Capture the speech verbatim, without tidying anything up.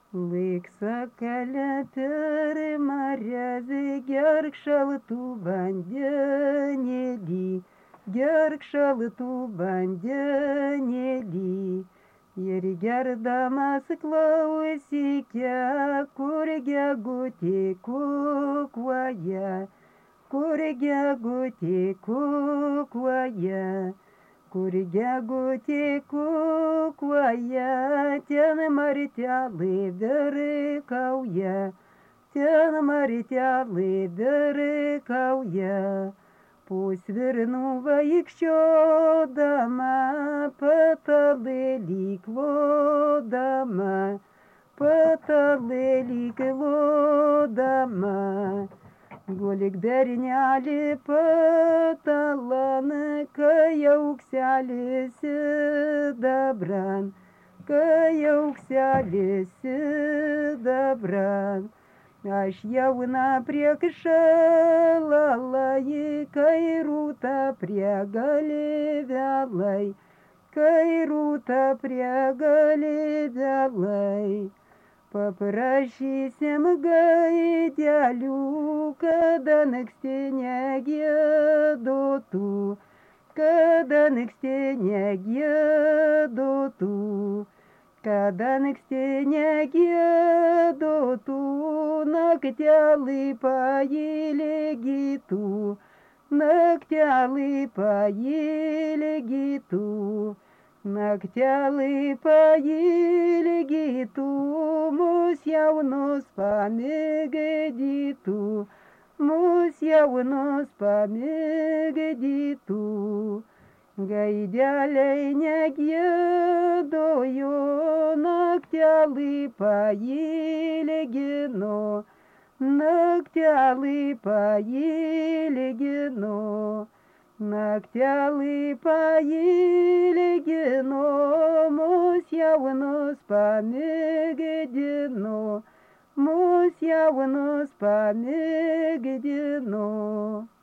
Lyg sakale per mariazį gerk šaltų vandenėlį, gerk šaltų vandenėlį. Ir gerdamas klausykė, kur gegutė kukuoja, kur gegutė kukuoja. Kur gegutė kukuoja, ten martelai verkauja, ten martelai verkauja. Pusvirnų vaikščiodama, patalėlį klodama, patalėlį klodama. Gulik bernelį patalan, kai aukselis sidabran, kai aukselis sidabran. Aš jauna priekšalai, kai rūta prie galvelai, kai rūta prie galvelai. Paprašysim gaidelių, kada nakstį negiedotų, kada nakstį negiedotų, kada nakstį negiedotų, naktelį pailgytų, naktelį pailgytų. Naktelį pailgytų, mus jaunus pamigdytų, mus jaunus pamigdytų. Gaideliai negiedojo, naktelį pailgino, naktelį pailgino. Naktelį pailgino, mus jaunus pamigdino, mus jaunus pamigdino.